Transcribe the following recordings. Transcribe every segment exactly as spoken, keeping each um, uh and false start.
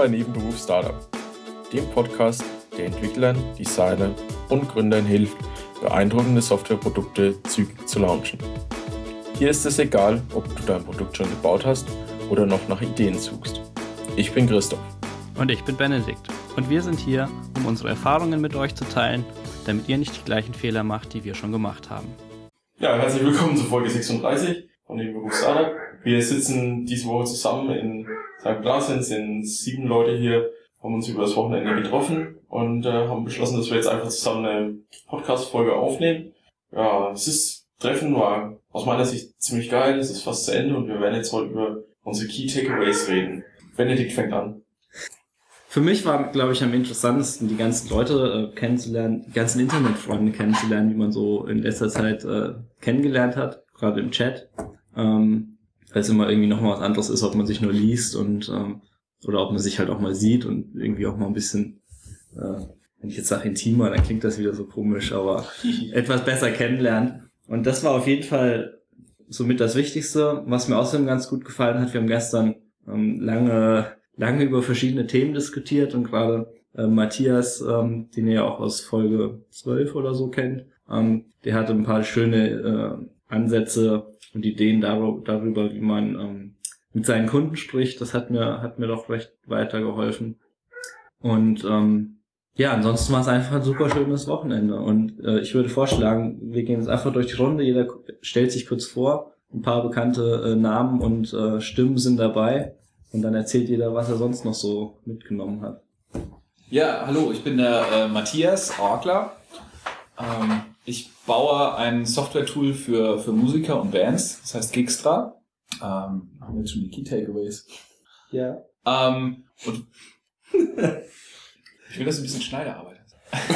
bei Nebenberuf Startup, dem Podcast, der Entwicklern, Designern und Gründern hilft, beeindruckende Softwareprodukte zügig zu launchen. Hier ist es egal, ob du dein Produkt schon gebaut hast oder noch nach Ideen suchst. Ich bin Christoph. Und ich bin Benedikt. Und wir sind hier, um unsere Erfahrungen mit euch zu teilen, damit ihr nicht die gleichen Fehler macht, die wir schon gemacht haben. Ja, herzlich willkommen zur Folge sechsunddreißig von Nebenberuf Startup. Wir sitzen diese Woche zusammen in Sankt Blasens, sind sieben Leute hier, haben uns über das Wochenende getroffen und äh, haben beschlossen, dass wir jetzt einfach zusammen eine Podcast-Folge aufnehmen. Ja, es ist Treffen war aus meiner Sicht ziemlich geil, es ist fast zu Ende und wir werden jetzt heute über unsere Key Takeaways reden. Benedikt fängt an. Für mich war, glaube ich, am interessantesten, die ganzen Leute äh, kennenzulernen, die ganzen Internetfreunde kennenzulernen, die man so in letzter Zeit äh, kennengelernt hat, gerade im Chat. Ähm, weil es immer irgendwie nochmal was anderes ist, ob man sich nur liest und ähm, oder ob man sich halt auch mal sieht und irgendwie auch mal ein bisschen, äh, wenn ich jetzt sage intimer, dann klingt das wieder so komisch, aber etwas besser kennenlernt. Und das war auf jeden Fall somit das Wichtigste. Was mir außerdem ganz gut gefallen hat, wir haben gestern ähm, lange lange über verschiedene Themen diskutiert und gerade äh, Matthias, ähm, den ihr ja auch aus Folge zwölf oder so kennt, ähm, der hatte ein paar schöne äh, Ansätze und Ideen dar- darüber, wie man ähm, mit seinen Kunden spricht. Das hat mir hat mir doch recht weitergeholfen. Und ähm, ja, ansonsten war es einfach ein super schönes Wochenende. Und äh, ich würde vorschlagen, wir gehen jetzt einfach durch die Runde. Jeder stellt sich kurz vor. Ein paar bekannte äh, Namen und äh, Stimmen sind dabei. Und dann erzählt jeder, was er sonst noch so mitgenommen hat. Ja, hallo, ich bin der äh, Matthias Orgler. Ähm, ich baue ein Software-Tool für, für Musiker und Bands, das heißt Gigstra. Ähm, haben wir jetzt schon die Key Takeaways? Ja. Ähm, und ich will, dass du ein bisschen Schneiderarbeit hast.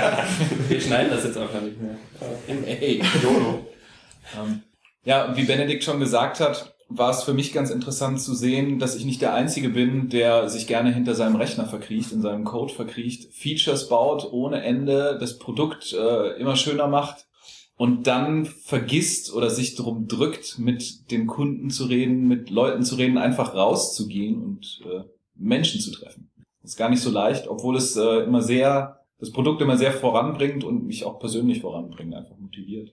Wir schneiden das jetzt auch gar nicht mehr. Hey, Jolo. ähm, ja, wie Benedikt schon gesagt hat, war es für mich ganz interessant zu sehen, dass ich nicht der Einzige bin, der sich gerne hinter seinem Rechner verkriecht, in seinem Code verkriecht, Features baut ohne Ende, das Produkt äh, immer schöner macht und dann vergisst oder sich drum drückt, mit den Kunden zu reden, mit Leuten zu reden, einfach rauszugehen und äh, Menschen zu treffen. Das ist gar nicht so leicht, obwohl es äh, immer sehr, das Produkt immer sehr voranbringt und mich auch persönlich voranbringt, einfach motiviert.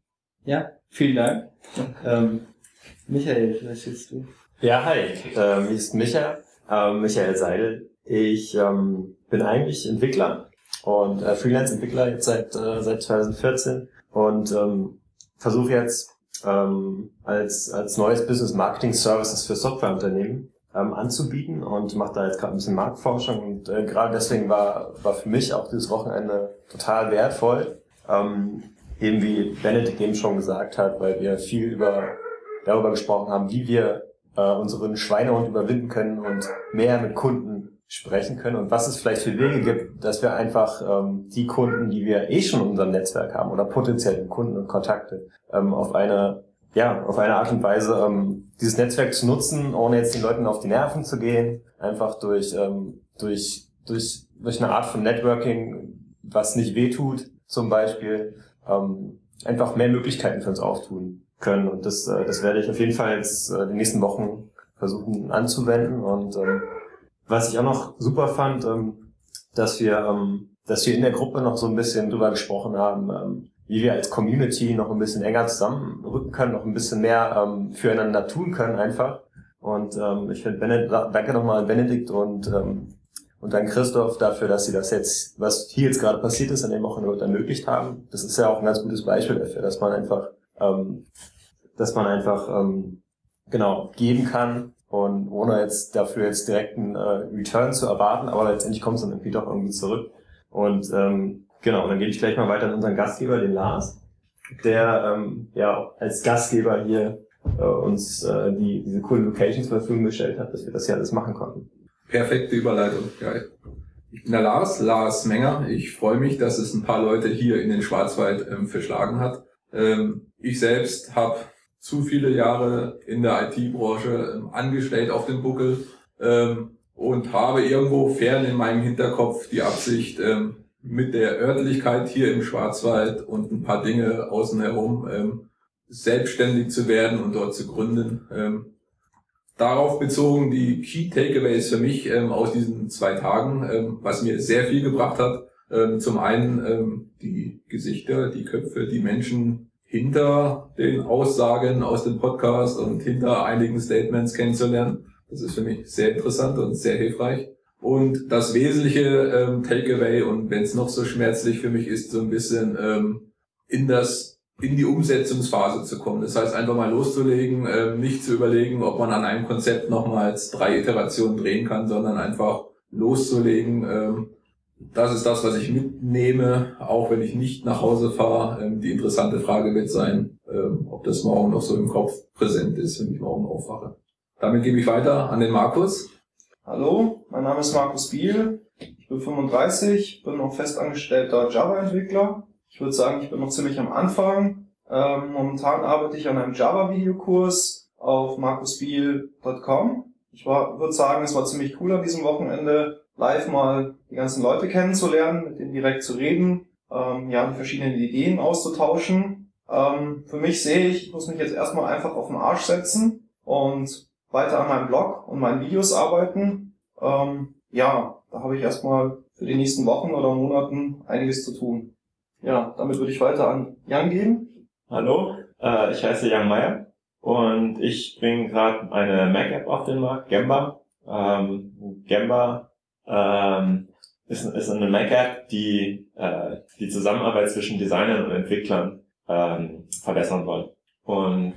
Ja, vielen Dank. ähm, Michael, was willst du? Ja, hi, ähm, hier ist Micha, ähm, Michael Seidel. Ich ähm, bin eigentlich Entwickler und äh, Freelance-Entwickler jetzt seit äh, seit zwanzig vierzehn und ähm, versuche jetzt ähm, als als neues Business Marketing Services für Softwareunternehmen ähm, anzubieten und mache da jetzt gerade ein bisschen Marktforschung und äh, gerade deswegen war war für mich auch dieses Wochenende total wertvoll, ähm, eben wie Benedikt eben schon gesagt hat, weil wir viel über darüber gesprochen haben, wie wir äh, unseren Schweinehund überwinden können und mehr mit Kunden sprechen können und was es vielleicht für Wege gibt, dass wir einfach ähm, die Kunden, die wir eh schon in unserem Netzwerk haben oder potenzielle Kunden und Kontakte, ähm, auf eine ja auf eine Art und Weise ähm, dieses Netzwerk zu nutzen, ohne jetzt den Leuten auf die Nerven zu gehen, einfach durch ähm, durch durch durch eine Art von Networking, was nicht wehtut, zum Beispiel ähm, einfach mehr Möglichkeiten für uns auftun können und das äh, das werde ich auf jeden Fall jetzt äh, die nächsten Wochen versuchen anzuwenden und ähm, was ich auch noch super fand, ähm, dass wir ähm, dass wir in der Gruppe noch so ein bisschen drüber gesprochen haben, ähm, wie wir als Community noch ein bisschen enger zusammenrücken können, noch ein bisschen mehr ähm, füreinander tun können einfach und ähm, ich finde Benedikt, danke nochmal an Benedikt und ähm, und dann Christoph dafür, dass sie das jetzt, was hier jetzt gerade passiert ist, an dem Wochenende ermöglicht haben. Das ist ja auch ein ganz gutes Beispiel dafür, dass man einfach ähm, dass man einfach ähm, genau geben kann und ohne jetzt dafür jetzt direkt einen äh, Return zu erwarten, aber letztendlich kommt es dann irgendwie doch irgendwie zurück. Und ähm, genau, dann gebe ich gleich mal weiter an unseren Gastgeber, den Lars, der ähm, ja als Gastgeber hier äh, uns äh, die diese coolen Locations zur Verfügung gestellt hat, dass wir das hier alles machen konnten. Perfekte Überleitung, geil. Ich bin der Lars, Lars Menger. Ich freue mich, dass es ein paar Leute hier in den Schwarzwald ähm, verschlagen hat. Ähm, ich selbst habe zu viele Jahre in der I T-Branche ähm, angestellt auf dem Buckel ähm, und habe irgendwo fern in meinem Hinterkopf die Absicht, ähm, mit der Örtlichkeit hier im Schwarzwald und ein paar Dinge außen herum ähm, selbstständig zu werden und dort zu gründen. Ähm, darauf bezogen, die Key Takeaways für mich ähm, aus diesen zwei Tagen, ähm, was mir sehr viel gebracht hat. Ähm, zum einen ähm, die Gesichter, die Köpfe, die Menschen hinter den Aussagen aus dem Podcast und hinter einigen Statements kennenzulernen. Das ist für mich sehr interessant und sehr hilfreich. Und das wesentliche ähm, Takeaway, und wenn es noch so schmerzlich für mich ist, so ein bisschen ähm, in das in die Umsetzungsphase zu kommen. Das heißt, einfach mal loszulegen, ähm, nicht zu überlegen, ob man an einem Konzept nochmals drei Iterationen drehen kann, sondern einfach loszulegen. Ähm, das ist das, was ich mitnehme, auch wenn ich nicht nach Hause fahre. Ähm, die interessante Frage wird sein, ähm, ob das morgen noch so im Kopf präsent ist, wenn ich morgen aufwache. Damit gebe ich weiter an den Markus. Hallo, mein Name ist Markus Biel, ich bin fünfunddreißig, bin noch festangestellter Java-Entwickler. Ich würde sagen, ich bin noch ziemlich am Anfang. Ähm, momentan arbeite ich an einem Java-Videokurs auf markus biel punkt com. Ich war, würde sagen, es war ziemlich cool an diesem Wochenende, live mal die ganzen Leute kennenzulernen, mit denen direkt zu reden, ähm, ja, die verschiedenen Ideen auszutauschen. Ähm, für mich sehe ich, ich muss mich jetzt erstmal einfach auf den Arsch setzen und weiter an meinem Blog und meinen Videos arbeiten. Ähm, ja, da habe ich erstmal für die nächsten Wochen oder Monaten einiges zu tun. Ja, damit würde ich weiter an Jan geben. Hallo, äh, ich heiße Jan Meyer und ich bringe gerade eine Mac-App auf den Markt, Gemba. Ähm, Gemba ähm, ist, ist eine Mac-App, die äh, die Zusammenarbeit zwischen Designern und Entwicklern ähm, verbessern soll. Und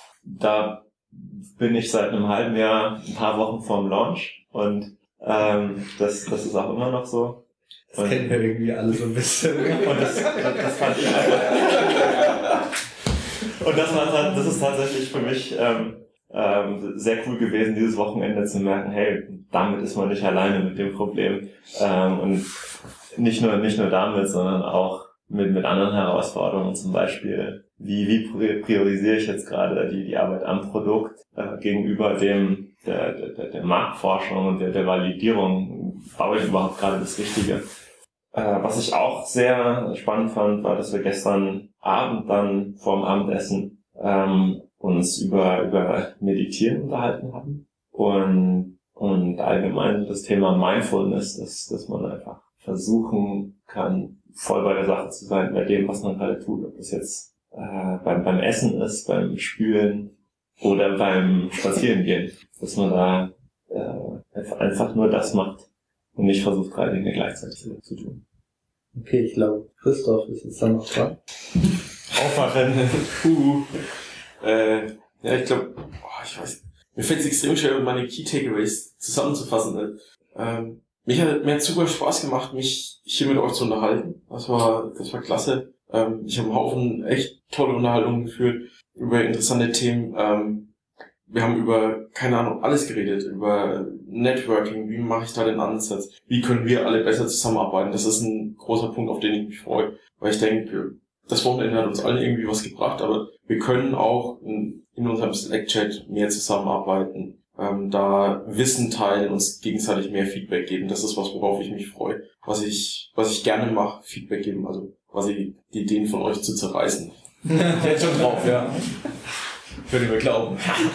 da bin ich seit einem halben Jahr, ein paar Wochen vorm Launch und ähm, das, das ist auch immer noch so. Das kennen wir irgendwie alle so ein bisschen. Und das, das fand ich einfach. Und das war, das ist tatsächlich für mich ähm, ähm, sehr cool gewesen, dieses Wochenende zu merken, hey, damit ist man nicht alleine mit dem Problem. Ähm, und nicht nur, nicht nur damit, sondern auch mit, mit anderen Herausforderungen, zum Beispiel, wie, wie priorisiere ich jetzt gerade die, die Arbeit am Produkt äh, gegenüber dem, der, der, der Marktforschung und der, der Validierung, baue ich überhaupt gerade das Richtige. Äh, was ich auch sehr spannend fand, war, dass wir gestern Abend dann vorm Abendessen ähm, uns über, über Meditieren unterhalten haben und, und allgemein das Thema Mindfulness, dass, dass man einfach versuchen kann, voll bei der Sache zu sein, bei dem, was man gerade tut. Ob das jetzt äh, beim, beim Essen ist, beim Spülen oder beim Spazierengehen. Dass man da äh, einfach nur das macht und nicht versucht, drei Dinge gleichzeitig zu, zu tun. Okay, ich glaube, Christoph ist jetzt dann noch dran. Aufwachen. Puh. Äh, ja, ich glaube, oh, ich weiß, mir fällt es extrem schwer, meine Key Takeaways zusammenzufassen. Ne? Ähm, Mich hat, mir hat super Spaß gemacht, mich hier mit euch zu unterhalten. Das war, das war klasse. Ähm, ich habe einen Haufen echt tolle Unterhaltungen geführt über interessante Themen. Ähm, wir haben über, keine Ahnung, alles geredet. Über Networking, wie mache ich da den Ansatz? Wie können wir alle besser zusammenarbeiten? Das ist ein großer Punkt, auf den ich mich freue. Weil ich denke, das Wochenende hat uns allen irgendwie was gebracht, aber wir können auch in, in unserem Slack-Chat mehr zusammenarbeiten. Ähm, da Wissen teilen, uns gegenseitig mehr Feedback geben. Das ist was, worauf ich mich freue. Was ich, was ich gerne mache, Feedback geben, also quasi die Ideen von euch zu zerreißen. Jetzt schon drauf, ja. Würde ich mir glauben.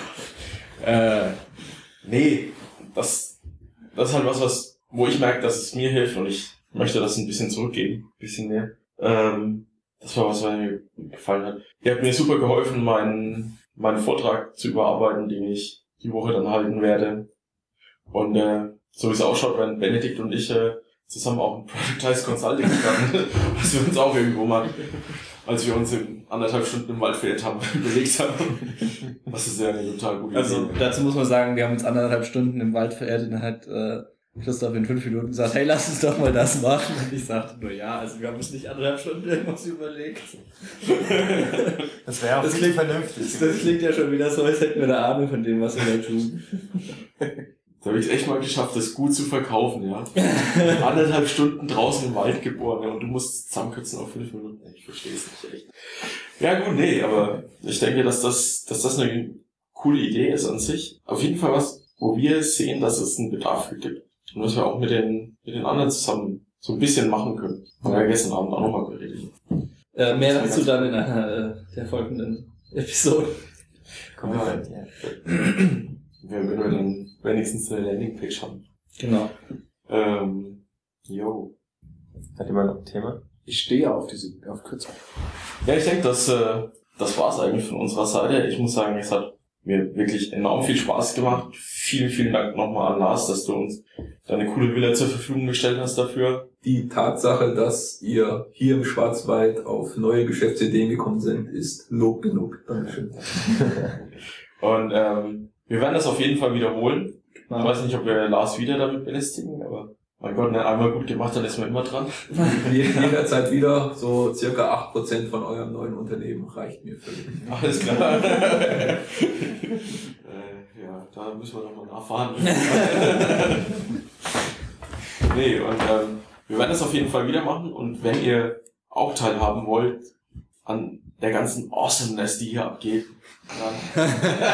äh, nee, das, das ist halt was, was, wo ich merke, dass es mir hilft und ich möchte das ein bisschen zurückgeben. Ein bisschen mehr. Ähm, das war was, was mir gefallen hat. Ihr habt mir super geholfen, meinen, meinen Vortrag zu überarbeiten, den ich die Woche dann halten werde. Und äh, so wie es ausschaut, werden Benedikt und ich äh, zusammen auch ein Productize Consulting gegangen, was wir uns auch irgendwo mal, als wir uns in anderthalb Stunden im Wald verirrt haben, überlegt haben. Das ist ja eine total gute Idee. Also dazu muss man sagen, wir haben uns anderthalb Stunden im Wald verirrt und dann hat äh, Christoph in fünf Minuten gesagt, hey, lass uns doch mal das machen. Und ich sagte nur, ja, also wir haben uns nicht anderthalb Stunden irgendwas überlegt. Das wäre auch das viel klingt, vernünftig. Das, das klingt ja schon wieder so, als hätten wir eine Ahnung von dem, was wir da tun. Da habe ich echt mal geschafft, das gut zu verkaufen, ja. Anderthalb Stunden draußen im Wald geboren, ja, und du musst zusammenkürzen auf fünf Minuten. Ich verstehe es nicht echt. Ja gut, nee, aber ich denke, dass das, dass das eine coole Idee ist an sich. Auf jeden Fall was, wo wir sehen, dass es einen Bedarf für gibt. Und was wir auch mit den, mit den anderen zusammen so ein bisschen machen können. Haben wir ja gestern Abend auch nochmal geredet. Äh, mehr dazu dann in einer äh, der folgenden Episode. Komm, ja. Wenn wir dann wenigstens eine Landingpage haben. Genau. Ähm, jo. Hat jemand noch ein Thema? Ich stehe auf diese, auf Kürzung. Ja, ich denke, das, äh, das war's eigentlich von unserer Seite. Ich muss sagen, es hat mir wirklich enorm viel Spaß gemacht. Vielen, vielen Dank nochmal an Lars, dass du uns deine coole Villa zur Verfügung gestellt hast dafür. Die Tatsache, dass ihr hier im Schwarzwald auf neue Geschäftsideen gekommen sind, ist Lob genug. Dankeschön. Und ähm, wir werden das auf jeden Fall wiederholen. Ich weiß nicht, ob wir Lars wieder damit belästigen, aber mein Gott, ne, einmal gut gemacht, dann ist man immer dran. Jederzeit wieder so circa acht Prozent von eurem neuen Unternehmen reicht mir völlig. Alles klar. äh, ja, da müssen wir doch mal nachverhandeln. Nee, und ähm, wir werden das auf jeden Fall wieder machen. Und wenn ihr auch teilhaben wollt an der ganzen Awesomeness, die hier abgeht, dann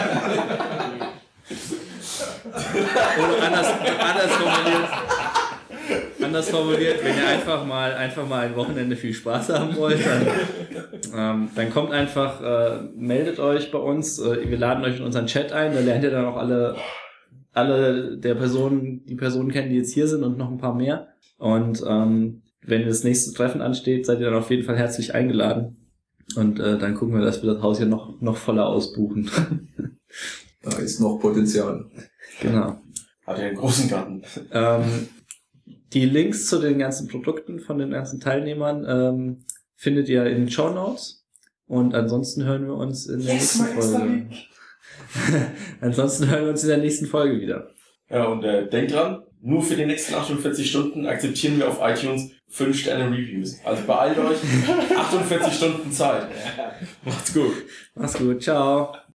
Oder anders, anders formuliert, anders formuliert, wenn ihr einfach mal, einfach mal ein Wochenende viel Spaß haben wollt, dann, ähm, dann kommt einfach, äh, meldet euch bei uns, äh, wir laden euch in unseren Chat ein, da lernt ihr dann auch alle, alle der Personen, die Personen kennen, die jetzt hier sind und noch ein paar mehr. Und ähm, wenn das nächste Treffen ansteht, seid ihr dann auf jeden Fall herzlich eingeladen. Und äh, dann gucken wir, dass wir das Haus hier noch, noch voller ausbuchen. Da ist noch Potenzial. Genau. hat er einen großen Garten. Ähm, die Links zu den ganzen Produkten von den ganzen Teilnehmern ähm, findet ihr in den Shownotes. Und ansonsten hören wir uns in der Yes, nächsten Folge. Ansonsten hören wir uns in der nächsten Folge wieder. Ja, und äh, denkt dran, nur für die nächsten achtundvierzig Stunden akzeptieren wir auf iTunes fünf Sterne Reviews. Also beeilt euch, achtundvierzig Stunden Zeit. Macht's gut. Mach's gut, ciao.